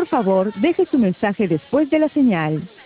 favor, deje su mensaje después de la señal.